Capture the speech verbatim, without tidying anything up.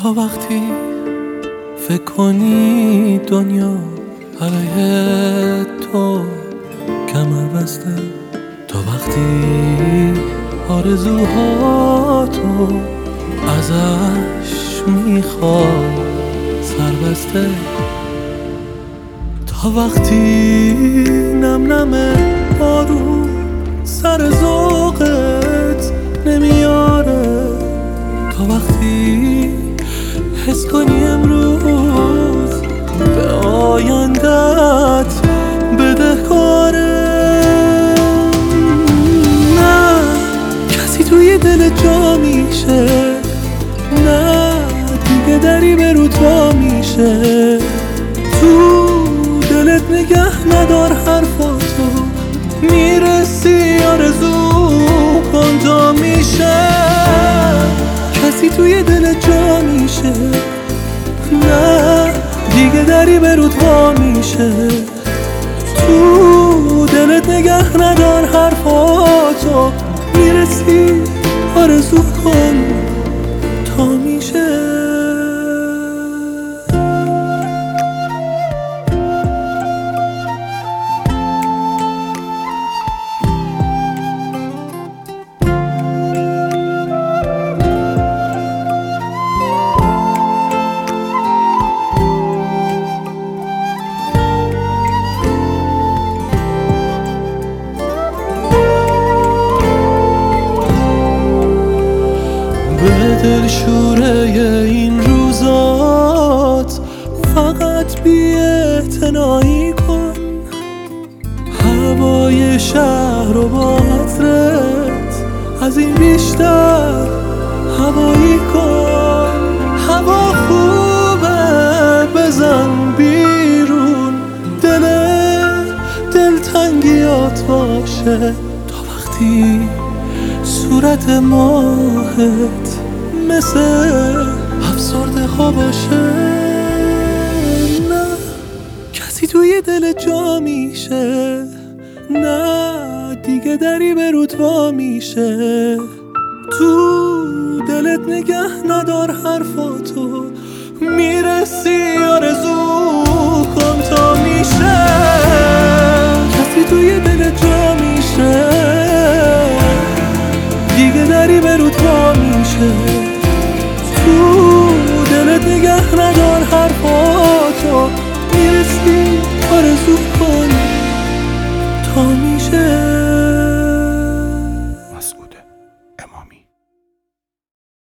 تا وقتی فکر کنی دنیا علیه تو کمر بسته، تا وقتی آرزوهاتو ازش میخوای سر بسته، تا وقتی نم نم بارون سر ذوقت نمیاره، تا وقتی حس کنی امروز به آیندت بدهکاره. نه کسی توی دل جا میشه، نه دیگه دری به رو تا میشه، تو دلت نگه ندار حرفاتو، میرسی آرزو کن تا میشه. کسی توی دل جا میشه، نه دیگه دری به رود وا میشه، تو دلت نگه ندار حرفاتو، میرسی آرزو کن تا میشه. دل شوره این روزات فقط بی‌اعتنایی کن، هوای شهر رو با عطرت از این بیشتر هوایی کن. هوا خوبه بزن بیرون، دل دلتنگیات باشه، تا وقتی صورت ماهت مثل افسرده ها باشه. نه کسی توی دل جا میشه، نه دیگه دری به رود وا میشه، تو دلت نگه ندار حرفاتو، میرسی آرزو کن تا میشه. کسی توی دل جا میشه، دیگه دری به رود وا میشه،